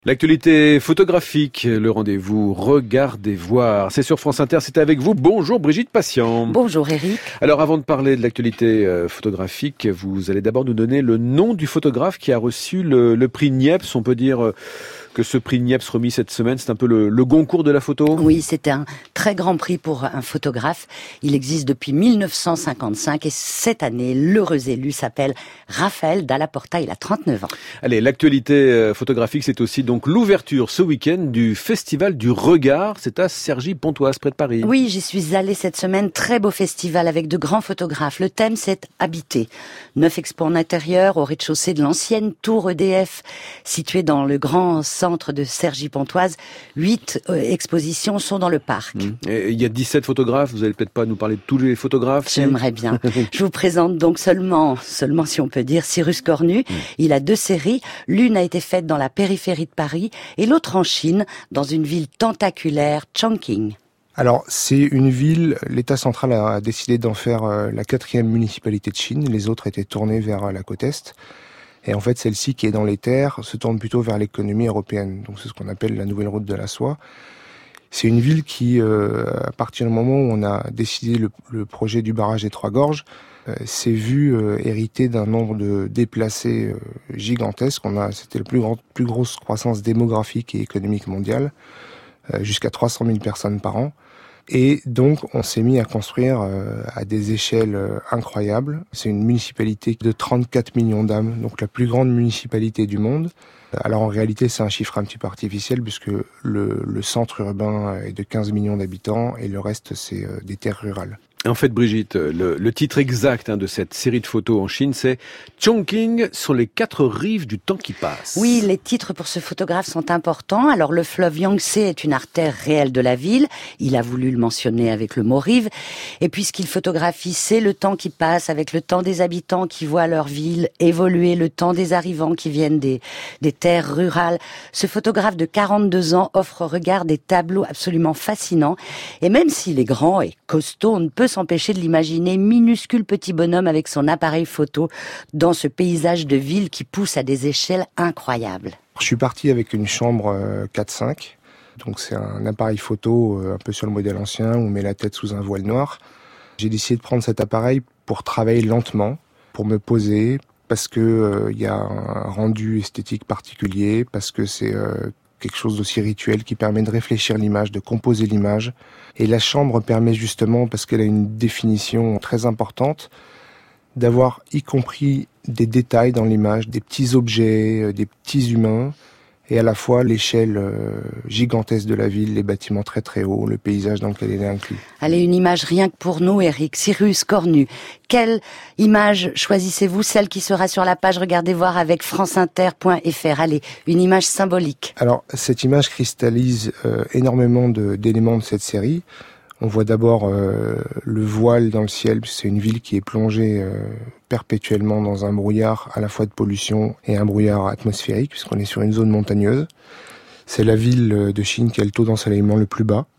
L'actualité photographique, le rendez-vous Regardez voir. C'est sur France Inter, c'est avec vous. Bonjour Brigitte Patient. Bonjour Eric. Alors avant de parler de l'actualité photographique, vous allez d'abord nous donner le nom du photographe qui a reçu le prix Niepce. On peut dire que ce prix Niepce remis cette semaine, c'est un peu le Goncourt de la photo. Oui, c'est un très grand prix pour un photographe. Il existe depuis 1955 et cette année, l'heureux élu s'appelle Raphaël Dalla Porta. Il a 39 ans. Allez, l'actualité photographique, c'est aussi donc l'ouverture ce week-end du Festival du Regard. C'est à Cergy-Pontoise, près de Paris. Oui, j'y suis allée cette semaine. Très beau festival avec de grands photographes. Le thème, c'est habiter. 9 expos en intérieur au rez-de-chaussée de l'ancienne tour EDF, située dans le grand centre de Cergy-Pontoise. 8 expositions sont dans le parc. Et il y a 17 photographes. Vous allez peut-être pas nous parler de tous les photographes. J'aimerais bien. Je vous présente donc seulement si on peut dire, Cyrus Cornu. Il a 2 séries. L'une a été faite dans la périphérie de Paris et l'autre en Chine, dans une ville tentaculaire, Chongqing. Alors, c'est une ville, l'État central a décidé d'en faire la 4e municipalité de Chine. Les autres étaient tournés vers la côte Est. Et en fait, celle-ci, qui est dans les terres, se tourne plutôt vers l'économie européenne. Donc, c'est ce qu'on appelle la nouvelle route de la soie. C'est une ville qui, à partir du moment où on a décidé le projet du barrage des Trois Gorges, s'est vue héritée d'un nombre de déplacés gigantesque. C'était la plus grosse croissance démographique et économique mondiale, jusqu'à 300 000 personnes par an. Et donc, on s'est mis à construire à des échelles incroyables. C'est une municipalité de 34 millions d'âmes, donc la plus grande municipalité du monde. Alors en réalité, c'est un chiffre un petit peu artificiel puisque le centre urbain est de 15 millions d'habitants et le reste, c'est des terres rurales. En fait, Brigitte, le titre exact de cette série de photos en Chine, c'est Chongqing sur les 4 rives du temps qui passe. Oui, les titres pour ce photographe sont importants. Alors, le fleuve Yangtze est une artère réelle de la ville. Il a voulu le mentionner avec le mot rive. Et puis, ce qu'il photographie, c'est le temps qui passe avec le temps des habitants qui voient leur ville évoluer, le temps des arrivants qui viennent des terres rurales. Ce photographe de 42 ans offre au regard des tableaux absolument fascinants. Et même s'il est grand et costaud, on ne peut s'empêcher de l'imaginer minuscule petit bonhomme avec son appareil photo dans ce paysage de ville qui pousse à des échelles incroyables. Je suis parti avec une chambre 4-5. Donc c'est un appareil photo un peu sur le modèle ancien où on met la tête sous un voile noir. J'ai décidé de prendre cet appareil pour travailler lentement, pour me poser, parce que y a un rendu esthétique particulier, parce que c'est quelque chose d'aussi rituel qui permet de réfléchir l'image, de composer l'image. Et la chambre permet justement, parce qu'elle a une définition très importante, d'avoir y compris des détails dans l'image, des petits objets, des petits humains, et à la fois l'échelle gigantesque de la ville, les bâtiments très très hauts, le paysage dans lequel elle est inclus. Allez, une image rien que pour nous, Eric. Cyrus Cornu. Quelle image choisissez-vous? Celle qui sera sur la page Regardez voir avec franceinter.fr. Allez, une image symbolique. Alors, cette image cristallise énormément d'éléments de cette série. On voit d'abord le voile dans le ciel, c'est une ville qui est plongée perpétuellement dans un brouillard à la fois de pollution et un brouillard atmosphérique, puisqu'on est sur une zone montagneuse. C'est la ville de Chine qui a le taux d'ensoleillement le plus bas.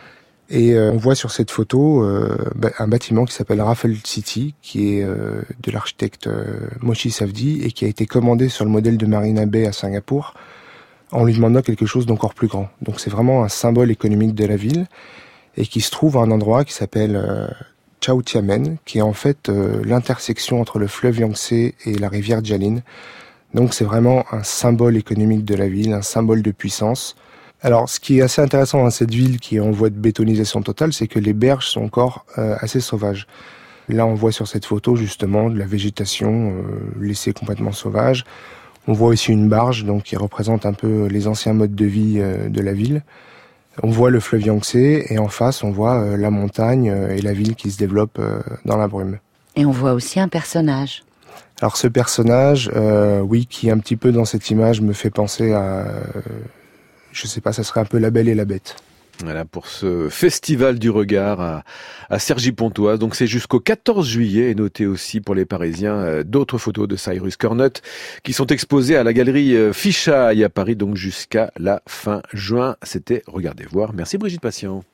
Et on voit sur cette photo un bâtiment qui s'appelle Raffle City, qui est de l'architecte Moshi Safdie et qui a été commandé sur le modèle de Marina Bay à Singapour, en lui demandant quelque chose d'encore plus grand. Donc c'est vraiment un symbole économique de la ville, et qui se trouve à un endroit qui s'appelle Chao Tiamen, qui est en fait l'intersection entre le fleuve Yangtze et la rivière Jialin. Donc c'est vraiment un symbole économique de la ville, un symbole de puissance. Alors ce qui est assez intéressant dans cette ville qui est en voie de bétonisation totale, c'est que les berges sont encore assez sauvages. Là on voit sur cette photo justement de la végétation laissée complètement sauvage. On voit aussi une barge donc qui représente un peu les anciens modes de vie de la ville. On voit le fleuve Yangtze et en face, on voit la montagne et la ville qui se développe dans la brume. Et on voit aussi un personnage. Alors ce personnage, oui, qui un petit peu dans cette image me fait penser à, je sais pas, ça serait un peu La Belle et la Bête. Voilà pour ce festival du regard à Cergy-Pontoise. Donc c'est jusqu'au 14 juillet et notez aussi pour les Parisiens d'autres photos de Cyrus Cornu qui sont exposées à la galerie Fichaille à Paris donc jusqu'à la fin juin. C'était Regardez voir. Merci Brigitte Patient.